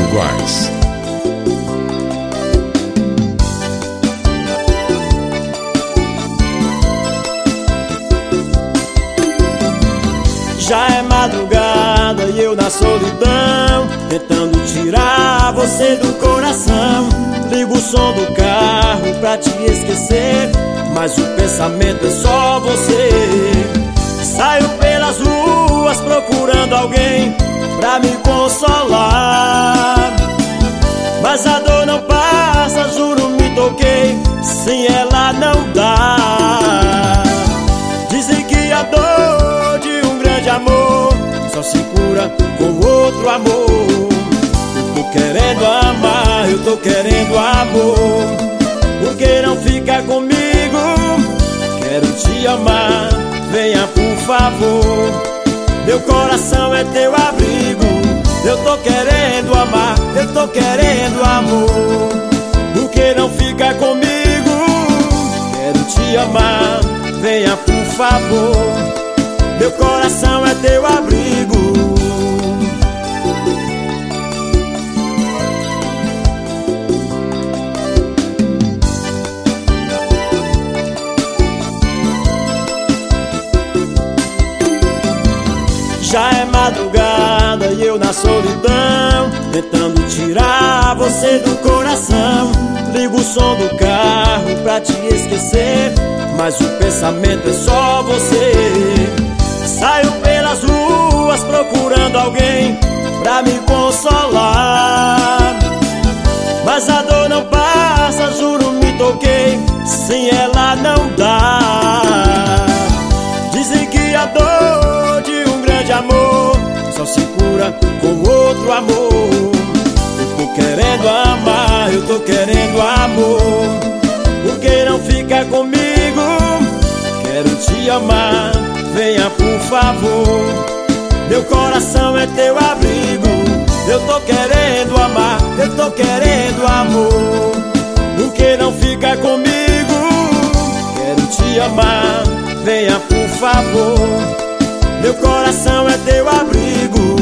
iguais. Já é madrugada e eu na solidão, tentando tirar você do coração. Ligo o som do carro pra te esquecer, mas o pensamento é só você. Saio pelas ruas procurando alguém pra me consolar, mas a dor não passa, juro, me toquei, sem ela não dá. Dizem que a dor de um grande amor só se cura com outro amor. Eu tô querendo amar, eu tô querendo amor. Por que não fica comigo? Quero te amar, venha por favor. Meu coração é teu abrigo. Eu tô querendo amar, eu tô querendo amor. Por que não fica comigo? Quero te amar, venha por favor. Meu coração é teu abrigo. Já é madrugada e eu na solidão, tentando tirar você do coração. Ligo o som do carro pra te esquecer, mas o pensamento é só você. Saio pelas ruas procurando alguém pra me consolar, mas a dor não passa, juro, me toquei, sem ela não dá. Dizem que a dor de um grande amor só se cura com outro amor. Eu tô querendo amar, eu tô querendo amor. Por que não fica comigo? Quero te amar, venha por favor. Meu coração é teu abrigo. Eu tô querendo amar, eu tô querendo amor. Por que não fica comigo? Quero te amar, venha por favor. Meu coração é teu abrigo.